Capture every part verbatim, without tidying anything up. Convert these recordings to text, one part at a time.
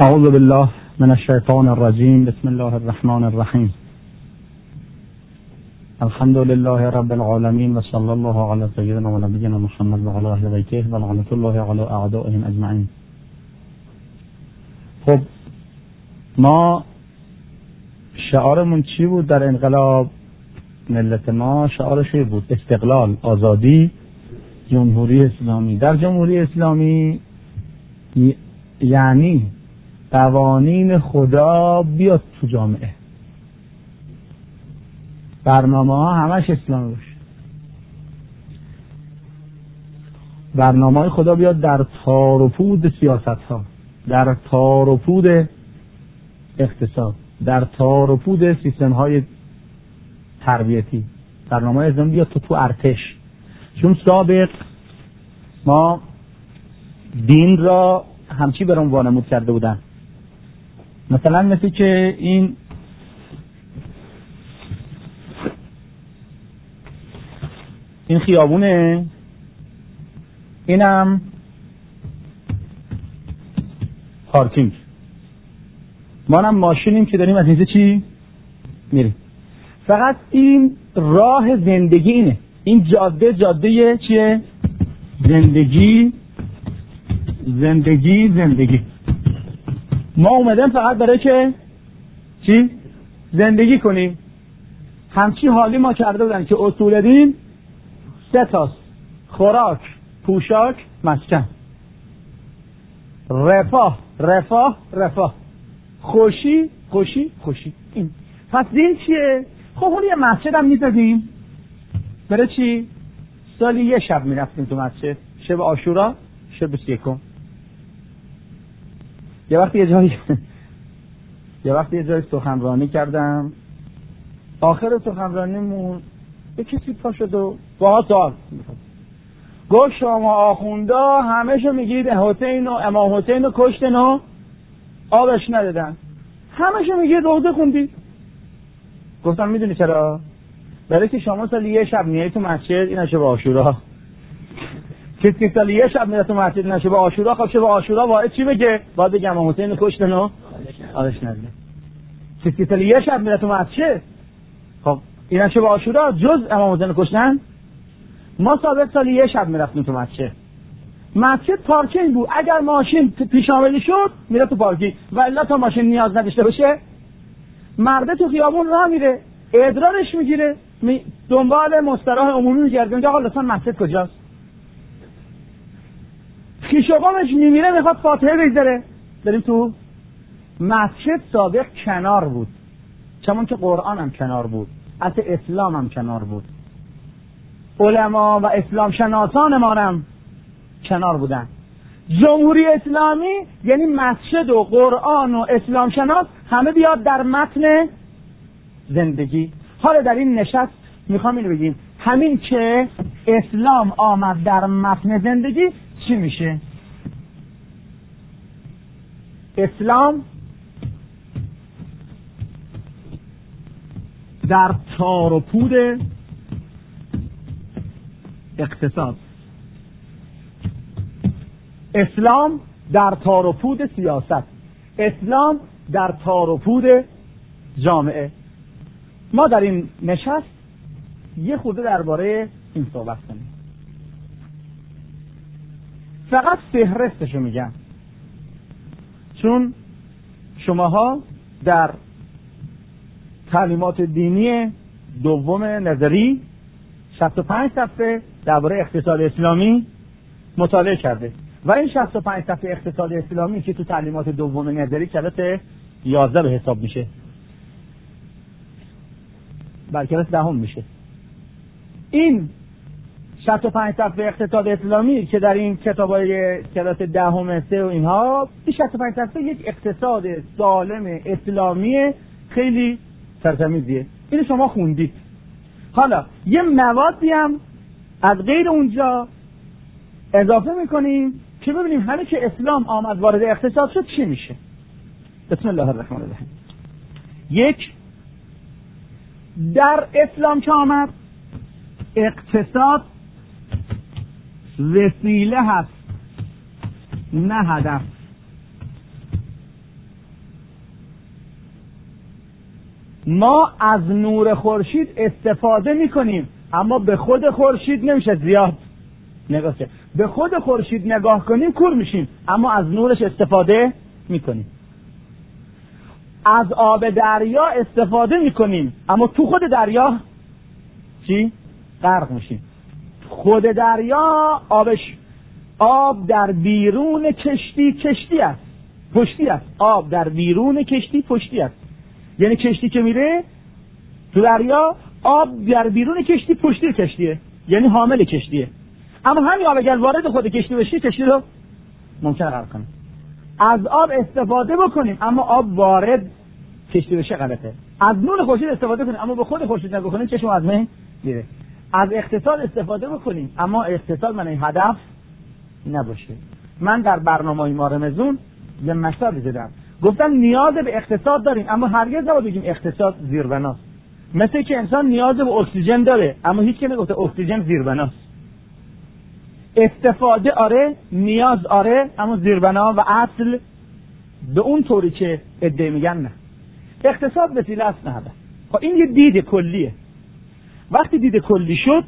اعوذ بالله من الشیطان الرجیم. بسم الله الرحمن الرحیم. الحمد لله رب العالمین و صلی الله علی سیدنا و نبینا محمد و علی اهل بیته و لعنت الله علی اعدائهم اجمعین. خب ما شعارمون چی بود در انقلاب؟ ملت ما شعارش بود استقلال، آزادی، جمهوری اسلامی. در جمهوری اسلامی یعنی قوانین خدا بیاد تو جامعه، برنامه ها همش اسلامی باشه، برنامه های خدا بیاد در تار و پود سیاست ها، در تار و پود اقتصاد، در تار و پود سیستم های تربیتی. برنامه های اسلامی بیاد تو تو ارتش. چون سابق ما دین را همچی برام وانمود کرده بودن، مثلا مثل که این این خیابونه، اینم پارکینگ، ما هم ماشینیم که داریم از اینجا چی میریم. فقط این راه زندگی اینه، این جاده جاده چیه؟ زندگی زندگی زندگی. ما اومدیم فقط برای که چی؟ زندگی کنیم. همچی حالی ما کرده بودن که اصول دین سه تاست: خوراک، پوشاک، مسکن. رفاه رفاه رفاه، خوشی خوشی خوشی. این پس دین چیه؟ خب اون یه مسجد هم میزدیم، برای چی؟ سالی یه شب میرفتیم تو مسجد، شب عاشورا، شب سیکم. یه وقتی یه جایی یه وقتی یه جایی سخنرانی کردم، آخر سخنرانیمون یه کسی پا شد و با سوال گفت شما آخوندا همه‌شو میگید حسین و امام حسین رو کشتن و آبش ندادن، همه‌شو میگید روزه خوندید. گفتم میدونی چرا؟ برای که شما سالی یه شب میای تو مسجد، این شب عاشورا. کسی که سالی یه شب میره تو مسجد نشه به عاشورا، خب شب عاشورا واحد چی بگه؟ باید بگم امام حسین رو کشتن و آبش ندادن. کسی که سالی یه شب میره تو مسجد، خب این شب عاشورا جز امام حسین رو کشتن. ما سابق سالی یه شب میرفتیم تو مسجد، مسجد پارکینگ بود، اگر ماشین پیش آمدی شد میره تو پارکینگ، و الا تا ماشین نیاز نداشته باشه مرده تو خیابون راه میره، ادرارش میگیره، می دنبال مستراح عمومی میگرده، میگه آقا لطفا مسجد کجاست؟ خیشوقامش میمیره میخواد فاتحه بگذاره. بریم تو مسجد. سابق کنار بود، چون که قرآن هم کنار بود، اصل اسلام هم کنار بود، علما و اسلام شناسان ما هم کنار بودن. جمهوری اسلامی یعنی مسجد و قرآن و اسلام شناس همه بیاد در متن زندگی. حالا در این نشست میخوام اینو بگیم، همین که اسلام آمد در متن زندگی چی میشه؟ اسلام در تار و پود اقتصاد، اسلام در تار و پود سیاست، اسلام در تار و پود جامعه. ما در این نشست یه خورده درباره این صحبت کنیم. فقط فهرستشو میگم، چون شماها در تعلیمات دینی دوم نظری شصت و پنج صفحه درباره اقتصاد اسلامی مطالعه کرده و این شصت و پنج صفحه اقتصاد اسلامی که تو تعلیمات دوم نظری کلاس یازده به حساب میشه، بر کلاس دهم میشه. این شصت و پنج صفحه اقتصاد اسلامی که در این کتابای کلاس دهم سه و اینها، این شصت و پنج صفحه یک اقتصاد سالم اسلامی خیلی سرتمیزیه. اینو شما خوندید. حالا یه موادی هم از غیر اونجا اضافه میکنیم که ببینیم همه که اسلام آمد وارد اقتصاد شد چی میشه. بسم الله الرحمن الرحیم. یک، در اسلام که آمد اقتصاد وسیله هست نه هدف. ما از نور خورشید استفاده میکنیم، اما به خود خورشید نمیشه زیاد نگاه کرد. به خود خورشید نگاه کنیم کور میشیم، اما از نورش استفاده میکنیم. از آب دریا استفاده میکنیم، اما تو خود دریا چی؟ غرق میشیم. خود دریا آبش، آب در بیرون کشتی کشتی است، پشتی است. آب در بیرون کشتی پشتی است. یعنی کشتی که میره تو دریا، آب در بیرون کشتی پشتی کشتیه، یعنی حامل کشتیه. اما همین آب اگر وارد خود کشتی بشه، کشتی رو ممکنه غرق کنه. از آب استفاده بکنیم، اما آب وارد کشتی بشه غلطه. از نور خورشید استفاده کنیم، اما به خود خورشید نگاه کنیم، چشم از من میره. از اقتصاد استفاده بکنیم، اما اقتصاد من هدف نباشه. من در برنامه ما رمزون یه مثال زدم، گفتم نیاز به اقتصاد داریم، اما هرگز نباید بگیم اقتصاد زیربناست. مثل که انسان نیاز به اکسیژن داره، اما هیچ کی نگفته اکسیژن زیربناست. استفاده آره، نیاز آره، اما زیربنا و اصل به اون طوری که ادعا میگن نه. اقتصاد وسیله است نه هدف. خب این یه دید کلیه. وقتی دید کلی شد،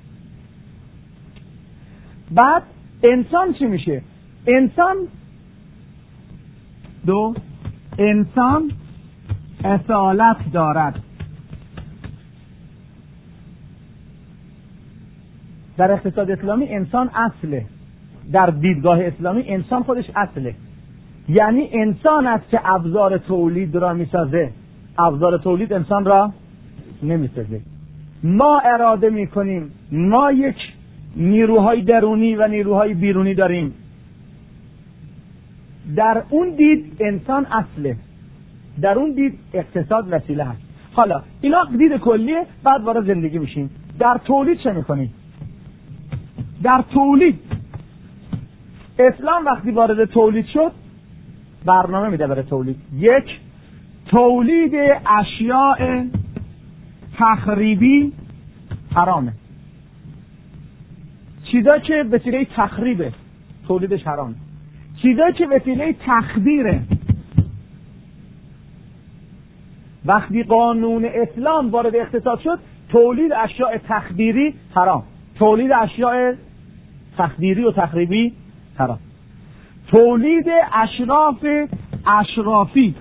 بعد انسان چی میشه؟ انسان دو انسان اصالت دارد. در اقتصاد اسلامی انسان اصله. در دیدگاه اسلامی انسان خودش اصله. یعنی انسان است که ابزار تولید را میسازه، ابزار تولید انسان را نمیسازه. ما اراده میکنیم، ما یک نیروهای درونی و نیروهای بیرونی داریم. در اون دید انسان اصله، در اون دید اقتصاد وسیله هست. حالا اینا دید کلیه. بعد وارد زندگی میشیم. در تولید چه میکنیم؟ در تولید اسلام وقتی وارد تولید شد، برنامه میده برای تولید. یک، تولید اشیاء تخریبی حرامه. چیزا که وسیله تخریبه تولیدش حرامه. چیزا که وسیله تخدیره، وقتی قانون اسلام وارد اقتصاد شد، تولید اشیاء تخدیری حرام، تولید اشیاء تخدیری و تخریبی حرام. تولید اشراف اشرافی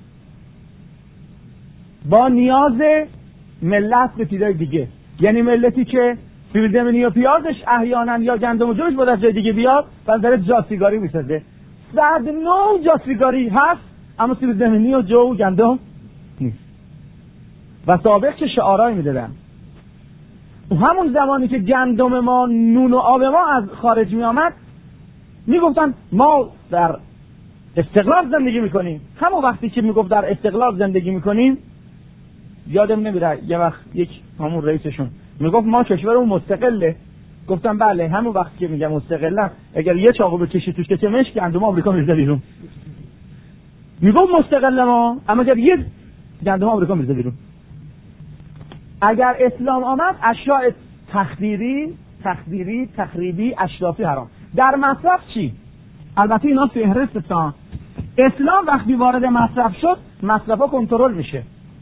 با نیاز ملت به چیزای دیگه، یعنی ملتی که سیب زمینی و پیازش احیانا یا گندم و جوش باید از جای دیگه بیاد و داره جاسیگاری میسازه. صد نوع جاسیگاری هست، اما سیب زمینی و جو و گندم نیست. و سابق که شعارهایی میدادن، همون زمانی که گندم ما، نون و آب ما از خارج می آمد، میگفتن ما در استقلال زندگی میکنیم. همون وقتی که میگفت در استقلال زندگی میکنیم، یادم نمیره یه وقت یک همون رئیسشون میگفت ما کشورمون مستقله. گفتم بله، همون وقتی که میگم مستقله، اگر یه چاقو بکشی توش که چمش گندم آمریکا میریزه بیرون. میگفت مستقل ما، اما اگر یه گندم آمریکا میریزه بیرون. اگر اسلام آمد، اشیاء تخدیری، تخدیری، تخریبی، اشرافی حرام. در مصرف چی؟ البته اینا فهرستن. اسلام وقتی وارد مصرف شد، مصرفا کنترل میشه.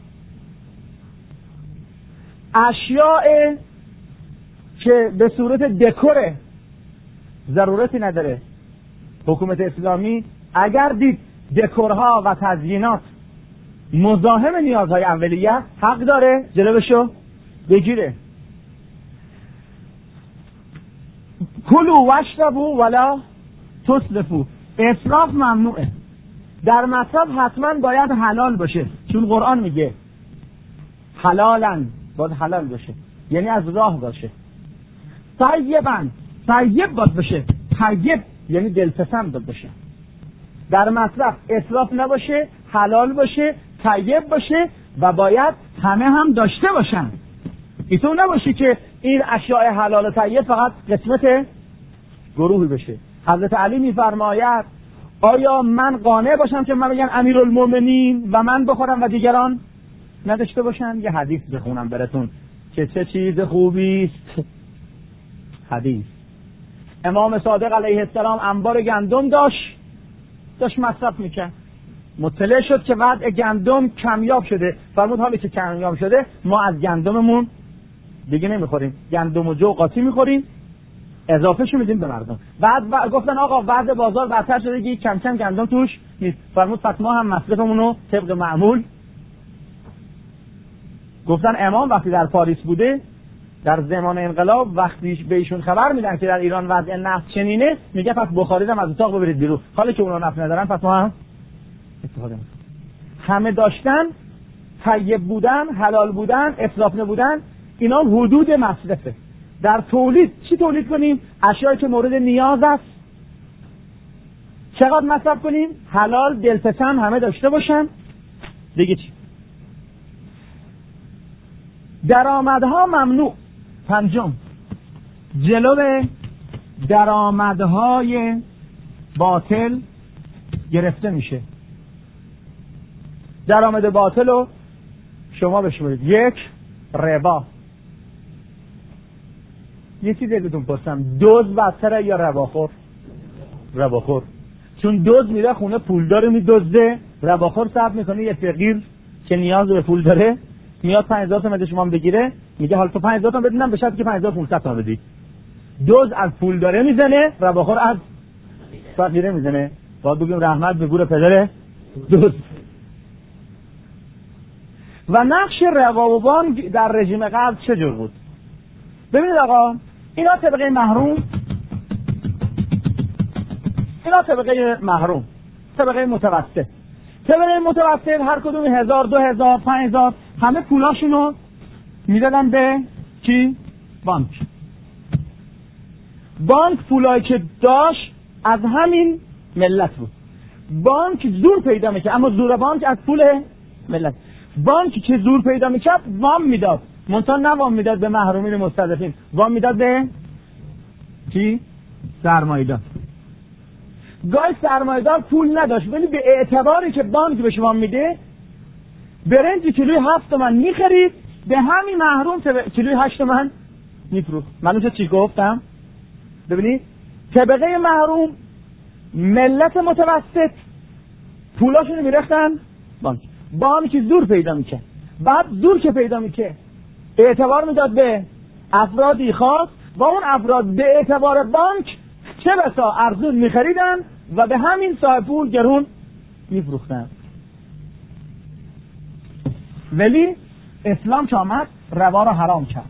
اشیاء که به صورت دکوره، ضرورتی نداره. حکومت اسلامی اگر دید دکورها و تزیینات مزاحم نیازهای اولیه، حق داره جلوشو بگیره. کلوا واشربوا ولا تسرفوا. اسراف ممنوعه. در مصرف حتما باید حلال باشه، چون قرآن میگه حلالن، باید حلال باشه، یعنی از راه باشه. طیبن، طیب باید باشه، طیب یعنی دلپسند باشه. در مصرف اسراف نباشه، حلال باشه، طیب باشه و باید همه هم داشته باشن. اینطور نباشه که این اشیاء حلال و طیب فقط قسمت گروهی بشه. حضرت علی میفرماید آیا من قانع باشم که من بگم امیرالمومنین و من بخورم و دیگران نداشته باشن؟ یه حدیث بخونم براتون که چه چیز خوبی است. حدیث امام صادق علیه السلام انبار گندم داشت، داشت مصرف میکرد. مطلع شد که وضع گندم کمیاب شده. فرمود حالی که کمیاب شده ما از گندممون دیگه نمیخوریم، گندم و جو قاطی میخوریم، اضافهشو میدیم به مردم. بعد گفتن آقا وضع بازار بدتر شده که کم کم گندم توش نیست. فرمود پس ما هم مصرفمون رو طبق معمول. گفتن امام وقتی در پاریس بوده در زمان انقلاب وقتی به ایشون خبر میدن که در ایران وضع نفت چنینه، میگه پس بخاری هم از اتاق ببرید بیرون. حالا که اونا نفت ندارن پس ما هم استفاده میکنیم. همه داشتن، طیب بودن، حلال بودن، اسراف نبودن، اینا حدود مصرفه. در تولید چی تولید کنیم؟ اشیایی که مورد نیاز است. چقدر مصرف کنیم؟ حلال، دلپسند، همه داشته باشن. دیگه چی؟ درآمدها ممنوع. پنجم، جلو درآمدهای باطل گرفته میشه. درآمد باطل رو شما بشمارید. یک، ربا. یه چیزی ازتون پرسم، دزد بدتره یا رباخور؟ رباخور. چون دزد میره خونه پولدار میدزده، رباخور صرف میکنه یه فقیر که نیاز به پول داره میاد پنج هزار تومن شما بگیره، میگه حالا تو پنج هزار تومن بدینم به شرطی که پنج هزار و پانصد تومن بدی. دزد از پول داره میزنه، رباخور از فقیره میزنه. باید بگیم رحمت به گور پدر دزد. و نقش ربا و بانک در رژیم قبل چه جور بود؟ ببینید آقا، اینا طبقه محروم، اینا طبقه محروم، طبقه متوسط. طبقه متوسط هر کدوم هزار، دو هزار، پنج هزار، همه پولاشونو میدادن به چی؟ بانک. بانک پولایی که داشت از همین ملت بود. بانک زور پیدا میکرد، اما زور بانک از پول ملت. بانک که زور پیدا میکرد وام میداد، منتها نه وام میداد به محرومین مستضعفین، وام میداد به چی؟ سرمایه‌دار. گاهی سرمایه‌دار پول نداشت ولی به اعتباری که بانک به شما میده برنج کیلوی هفت تومن میخرید، به همین محروم کیلوی هشت تومن میفروخت. من اونجا چی گفتم؟ ببینید طبقه محروم، ملت متوسط پولاشونو میرختن بانک. بانک زور پیدا میکرد، بعد زور که پیدا میکرد اعتبار میداد به افرادی خاص و اون افراد به اعتبار بانک چه بسا ارزون میخریدن و به همین صاحب پول گرون میفروختن. ولی اسلام که آمد ربا را حرام کرد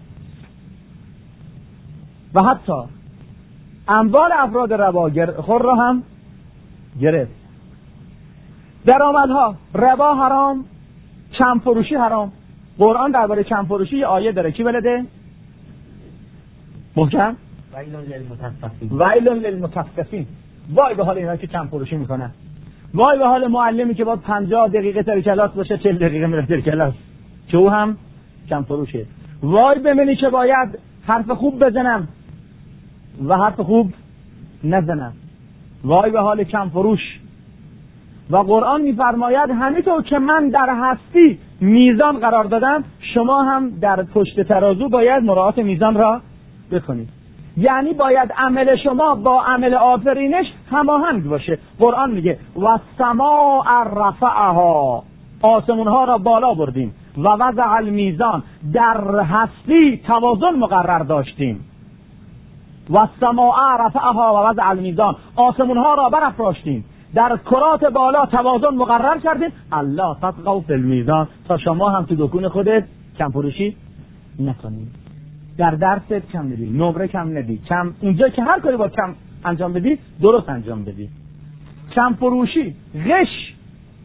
و حتی اموال افراد ربا خور را هم گرفت. درآمدها، ربا حرام، کم فروشی حرام. قرآن درباره کم فروشی یه آیه داره، کی بلده؟ محکم؟ ویل للمطففین. وای به حال اینا که کم فروشی میکنن. وای به حال معلمی که باید پنجاه دقیقه سر کلاس باشه چهل دقیقه میره سر کلاس که او هم کم فروشه. وای به منی که باید حرف خوب بزنم و حرف خوب نزنم. وای به حال کم فروش. و قرآن میفرماید همینطور که من در هستی میزان قرار دادم شما هم در پشت ترازو باید مراعات میزان را بکنید. یعنی باید عمل شما با عمل آفرینش هماهنگ باشه. قرآن میگه و السماء رفعها، آسمون ها را بالا بردیم، و وضع المیزان، در هستی توازن مقرر داشتیم. و السماء رفعها و وضع المیزان، آسمون ها را برافراشتیم، در کرات بالا توازن مقرر کردیم. الله تطغوا فی المیزان، تا شما هم تو دکون خودت کم فروشی نکنید، در درست کم ندی، نمره کم ندی، کم اینجا که هر کاری با کم انجام بدی درست انجام بدی. کم فروشی، غش.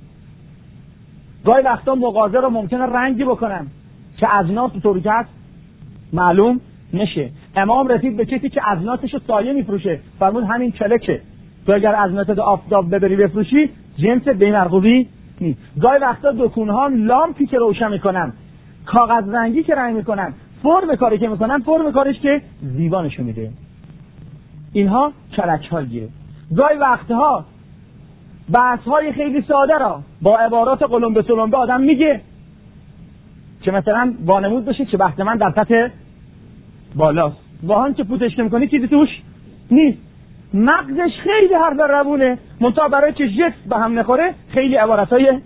گاهی وقتا مغازه رو ممکنه رنگی بکنن که اجناس طوری که هست معلوم نشه. امام رسید به کسی که اجناسش رو سایه میفروشه، فرمود همین چلکه، تو اگر اجناسات آفتاب ببری بفروشی جنس بی‌مرغوبی نیست. گاهی وقتا دکون‌ها لامپی که روشن میکنن، کاغذ رنگی که رنگ میکنن، فرم کاری که میکنن فرم کارش که زیبا نشون میده. اینها کلک‌هاییه. گاهی وقتها بحث‌های خیلی ساده را با عبارات قلم به سلم به آدم میگه که مثلا وانمود بشه که بحث من در سطح بالاست، واهن که پوتش میکنی چیزی توش نیست. مغزش خیلی حرف روونه، منتها برای که جست به هم نخوره خیلی عبارتای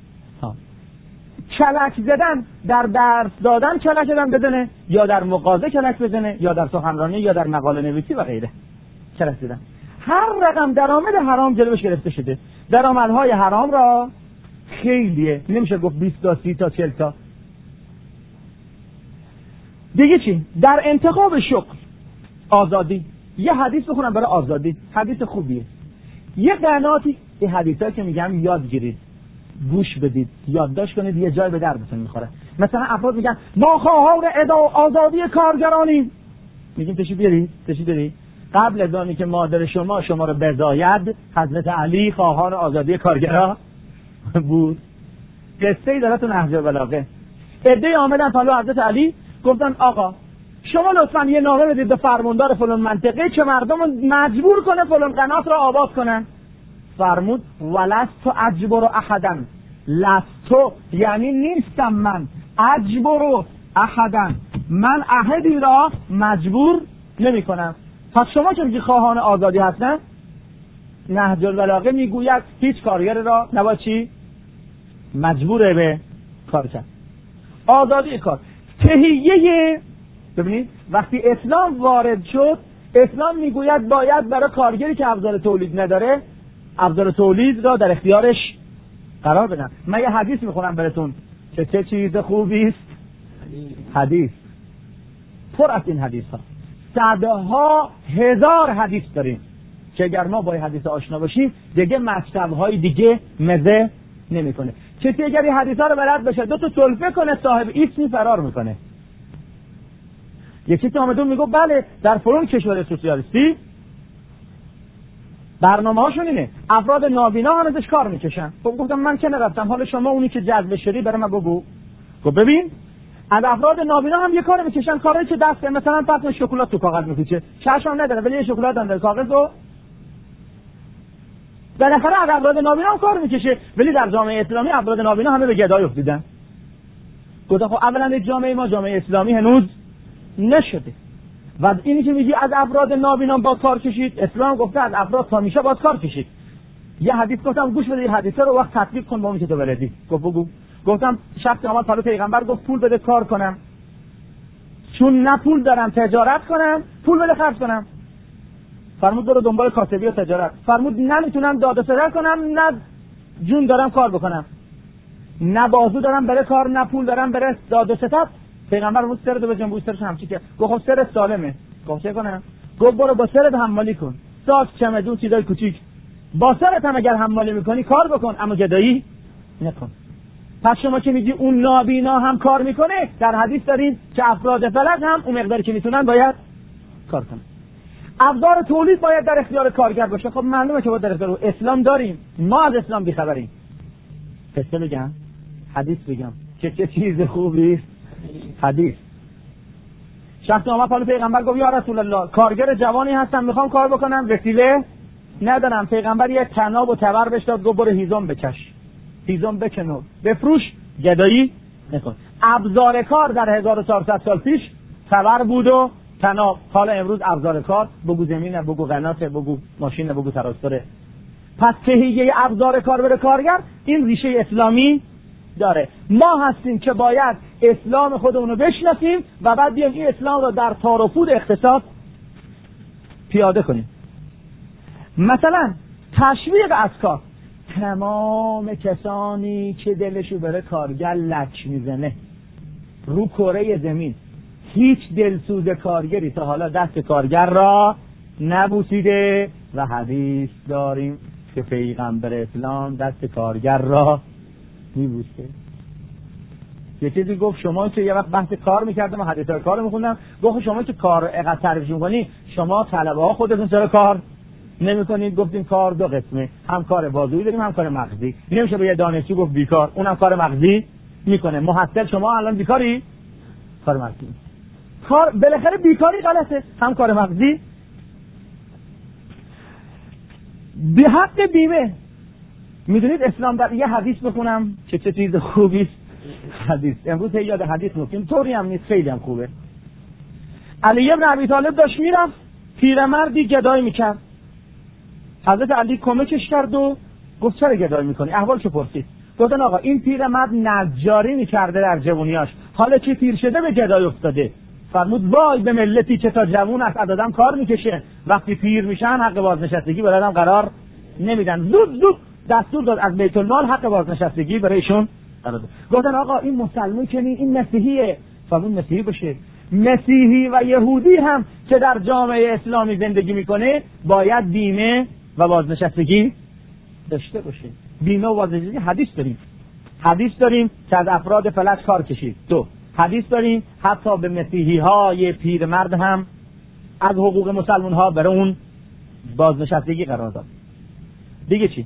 کلک زدن در درس دادن کلک زدن بدونه، یا در مغازه کلک بزنه، یا در سخنرانی، یا در مقاله نویسی و غیره کلک زدن. هر رقم درآمد حرام جلوش گرفته شده. درآمدهای حرام را خیلیه، نمیشه گفت بیست تا سی تا چهل تا. دیگه چی؟ در انتخاب شغل آزادی. یه حدیث بخونم برای آزادی، حدیث خوبیه. یه قناتی، این حدیثایی که میگم یاد گیرید، گوش بدید، یادداشت کنید، یه جای به دردتون میخوره. مثلا افراد میگن ما خواهان آزادی کارگرانیم، میگیم تشریف بیارید، تشریف بیارید. قبل از آنی که مادر شما شما رو بزاید، حضرت علی خواهان آزادی کارگران بود. قصه ای داره تو نهج البلاغه. عده‌ای آمدن طلب حضرت علی، گفتن آقا شما لطفاً یه نامه بدید به فرماندار فلان منطقه که مردم مجبور کنه فلان قنات را آباد کنن. فرمود ولست اجبر احدا، لستو یعنی نیستم من، اجبر احدا من احدی را مجبور نمی کنم. پس شما که میگی خواهان آزادی هستن، نهج البلاغه میگوید هیچ کارگر را نباید چی؟ مجبوره به کار کرد. آزادی کار تهیه. ببینید وقتی اسلام وارد شد، اسلام میگوید باید برای کارگری که ابزار تولید نداره، ابزار تولید را در اختیارش قرار بدن. من یه حدیث میخونم براتون که چه چیز خوبی است. حدیث پر از این حدیث ها، صدها هزار حدیث داریم که اگر ما با این حدیث آشنا باشیم دیگه مطلب های دیگه مزه نمیکنه. کسی اگر این حدیث ها رو بلد بشه دو تا سلفه کنه صاحب اسمی فرار میکنه. یکی تو آمدون میگو بله در فلان کشور سوسیالیستی برنامه هاشون اینه، افراد نابینا هنوزش کار میکشن. خب گفتم من که نرفتم، حالا شما اونی که جذب شدی برای من بگو. خب ببین از افراد نابینا هم یه کار میکشن، کاری که دست مثلا پس شکلات تو کاغذ میکشه، چشم نداره ولی یه شکلات اندر کاغذ و بالاخره از افراد نابینا هم کار میکشه، ولی در جامعه اسلامی افراد نابینا همه به گدای افتادن. گفتم خب اولا جامعه ما جامعه اسلامی هنوز نشده و اینی که میگی از افراد نابینا با کار کشید، اسلام گفته از افراد تا میشه با کار کشید. یه حدیث گفتم گوش بده، این حدیث رو وقت تطبیق کن با اون که تو بلدی. گفت بگو. گفتم شخص اومد طلب پیغمبر گفت پول بده کار کنم، چون نه پول دارم تجارت کنم، پول بده خرج کنم. فرمود برو دنبال کاسبی و تجارت. فرمود نمیتونم داد و ستد کنم، نه جون دارم کار بکنم، نه بازو دارم برای کار، نه پول دارم برای داد و ستد. پیغمبر بود سرت به جنبوی سرش همچی که گفت سرت سالمه. گفت چه کنم؟ گفت برو با سرت حمالی کن، ساک چمدون چیزای کوچیک، با سرت هم اگر حمالی میکنی کار بکن اما گدایی نکن. پس شما که میگی اون نابینا هم کار میکنه، در حدیث داریم که افراد فلج هم اون مقداری که میتونن باید کار کنن. ابزار تولید باید در اختیار کارگر باشه. خب معلومه که باید در اختیار اسلام داریم، ما از اسلام بیخبریم. قصه بگم، حدیث بگم که چه چیز خوبی است. حدیث شخص آمد پلو پیغمبر گفت یا رسول الله کارگر جوانی هستم میخوام کار بکنم، وسیله ندارم. پیغمبر یک طناب و تبر بهش داد، گفت برو هیزم بکش، هیزم بکنو، بفروش، گدایی نکن. ابزار کار در هزار و چهارصد سال پیش تبر بود و طناب. حالا امروز ابزار کار بگو زمینه، بگو قناته، بگو ماشینه، بگو تراکتوره. پس تهیه ابزار کار برای کارگر این ریشه اسلامی داره. ما هستیم که باید اسلام خودمون رو بشناسیم و بعد بیایم این اسلام رو در تار و پود اقتصاد پیاده کنیم. مثلا تشویق از کار، تمام کسانی که دلشو برای کارگر لک میزنه رو کره زمین، هیچ دلسوز کارگری تا حالا دست کارگر را نبوسیده و حدیث داریم که پیغمبر اسلام دست کارگر را میبوسه. یه چیزی گفت شما که یه وقت بحث کار میکردم و حدیثای کار میخوندم، گفت شما که کار اقدر تعریف میکنی، شما طلبه ها خودتون چرا کار نمیکنید؟ گفتیم کار دو قسمه، هم کار بازویی داریم هم کار مغزی. نمیشه به یه دانشجو گفت بیکار، اونم کار مغزی میکنه. محصل شما الان بیکاری؟ کار مغزی. کار بالاخره بیکاری غلطه، هم کار مغزی. به حق بیمه میدونید اسلام در یه حدیث بخونم که چه چیز خوبی است. حدیث امروز یاد حدیث میکنیم، طوری هم نیست، خیلی هم خوبه. علی ابن ابی طالب داشت میرفت، پیرمردی گدایی میکرد، حضرت علی کمکش کرد و گفت چرا گدایی میکنی؟ احوالش پرسید. گفتن آقا این پیرمرد نجاری میکرده در جوونیاش، حالا که پیر شده به گدایی افتاده. فرمود وای به ملتی که تا جوون است عددم کار میکشه، وقتی پیر میشن حق بازنشستگی برادم قرار نمیدن. زود زود دستور داد از بیت المال حق بازنشستگی برایشون قرار داد. گفتن آقا این مسلمان که این مسیحیه. فرمود مسیحی باشه. مسیحی و یهودی هم که در جامعه اسلامی زندگی میکنه باید بیمه و بازنشستگی داشته باشه. بیمه و بازنشستگی حدیث داریم. حدیث داریم که از افراد فلج کار کشید. دو حدیث داریم حتی به مسیحی های پیرمرد هم از حقوق مسلمان ها برای اون بازنشستگی قرار داد. دیگه چی؟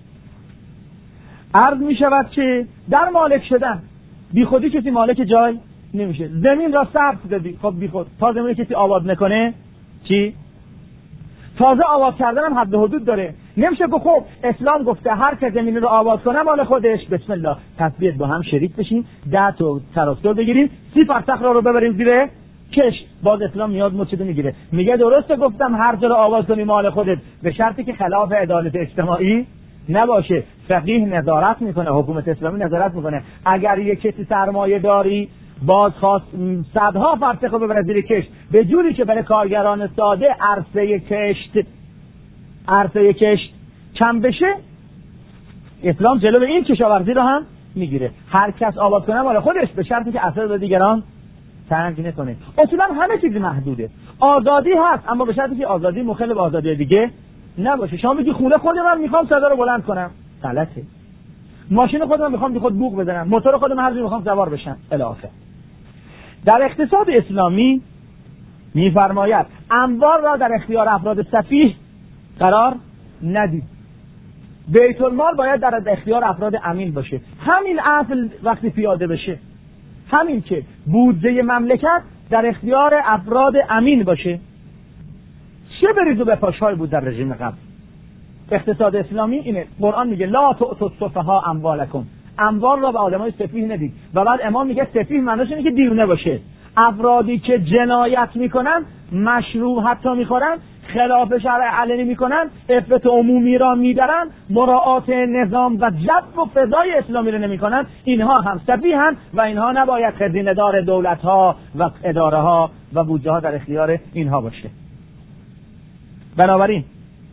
عرض می شود که در مالک شدن بی خودی کسی مالک جای نمیشه. زمین را ثبت دادی، خب بی خود. تا زمین کسی آباد نکنه چی؟ تازه آباد کردن هم حد و حدود داره. نمیشه که خب اسلام گفته هر که زمین رو آباد کنه مال خودش. بسم الله تصویت با هم شریک بشیم، ده تا تراکتور بگیریم، سی فرسخ رو ببریم زیر کش. باز اسلام میاد مچده میگیره، میگه درسته گفتم هر جا رو آباد کنی مال خودت، به شرطی که خلاف عدالت اجتماعی نباشه. فقیه نظارت میکنه، حکومت اسلامی نظارت میکنه. اگر یک کسی سرمایه داری باز خواست صدها فرسخ رو ببره زیر کشت، به جوری که برای کارگران ساده عرصه کشت عرصه کشت کم بشه، اسلام جلو این کشاورزی رو هم میگیره. هر کس آباد کنه مال خودش، به شرطی که اثر به دیگران تنگ نکنه. اصولا همه چیزی محدوده. آزادی هست اما به شرطی که آزادی مخالف آزادی دیگه نباشه. شما میگی خونه خودم من میخوام صدا رو بلند کنم، غلطه. ماشین خودم میخوام بی خود بوق بزنم، موتور خودم هر جوری میخوام سوار بشم الی آخر. در اقتصاد اسلامی میفرماید اموال را در اختیار افراد سفیه قرار ندید. بیت المال باید در اختیار افراد امین باشه. همین اصل وقتی پیاده بشه، همین که بودجه مملکت در اختیار افراد امین باشه، چه بریز و بپاشهای بود در رژیم قبل. اقتصاد اسلامی اینه. قرآن میگه لا تؤتوا السفهاء اموالکم، اموال را به آدمای سفیه ندید. و بعد امام میگه سفیه معناش اینه که دیوانه باشه. افرادی که جنایت میکنن، مشروب حتی میخورن، خلاف شرع علنی میکنن، عفت عمومی را میبرن، مراعات نظام و جذب و فضای اسلامی را نمیکنن، اینها هم سفیهن و اینها نباید خزینه‌دار دولت ها و اداره ها و بودجه ها در اختیار اینها باشه. بنابراین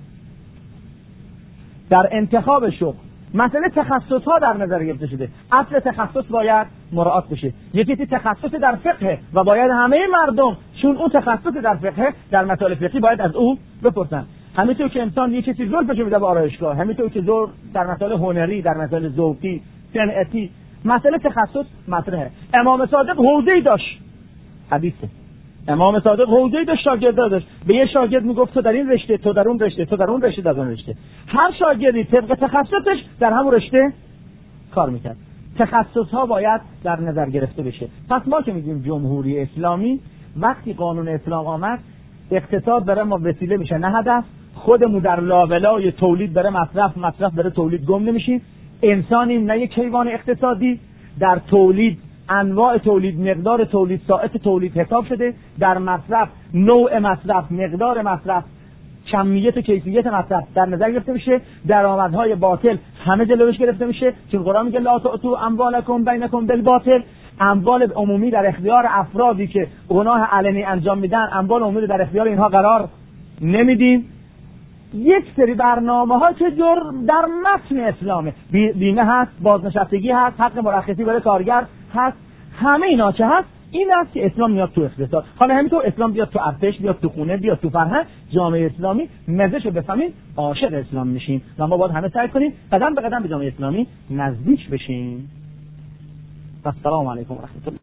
در انتخاب شغل مسئله تخصص ها در نظر گرفته شده. اصل تخصص باید مراعات بشه. یکی تخصص در فقه و باید همه مردم چون اون تخصص در فقه در مسائل فقهی باید از او بپرسن. همینطور که انسان یک چیزی زور بشه میده به آرایشگاه، همینطور که زور در مسائل هنری، در مسائل ذوقی، صنعتی، مسئله تخصص مطرحه. امام صادق حوزه‌ای داشت. حدیثه. امام صادق حوزه‌ای داشت، شاگرد داشت. به یه شاگرد میگفت تو در این رشته، تو در اون رشته، تو در اون رشته، در اون رشته. هر شاگردی طبق تخصصش در همون رشته کار میکرد. تخصص ها باید در نظر گرفته بشه. پس ما که میگیم جمهوری اسلامی، وقتی قانون اسلام آمد اقتصاد برای ما وسیله میشه نه هدف. خودمون در لابلای تولید برای مصرف، مصرف برای تولید گم نمیشیم. انسانیم نه یک حیوان اقتصادی. در تولید انواع تولید، مقدار تولید، ساعت تولید حساب شده. در مصرف نوع مصرف، مقدار مصرف، کمیت و کیفیت مصرف در نظر گرفته میشه. درآمدهای باطل همه جلوش گرفته میشه، چون قرآن میگه لا تؤتوا اموالکم بینکم بالباطل. اموال عمومی در اختیار افرادی که گناه علنی انجام میدن، اموال عمومی در اختیار اینها قرار نمیدیم. یک سری برنامه‌ها که جرم در متن اسلامه، بیمه هست، بازنشستگی هست، حق مرخصی برای کارگر هست، همه اینا چه هست؟ این است که اسلام میاد تو اقتصاد. حالا همینطور اسلام بیاد تو ارتش، بیاد تو خونه، بیاد تو فرهنگ. جامعه اسلامی مزهشو بفهمین، عاشق اسلام میشین. و ما باید همه سعی کنیم قدم به قدم به جامعه اسلامی نزدیک بشیم. السلام علیکم و رحمت الله.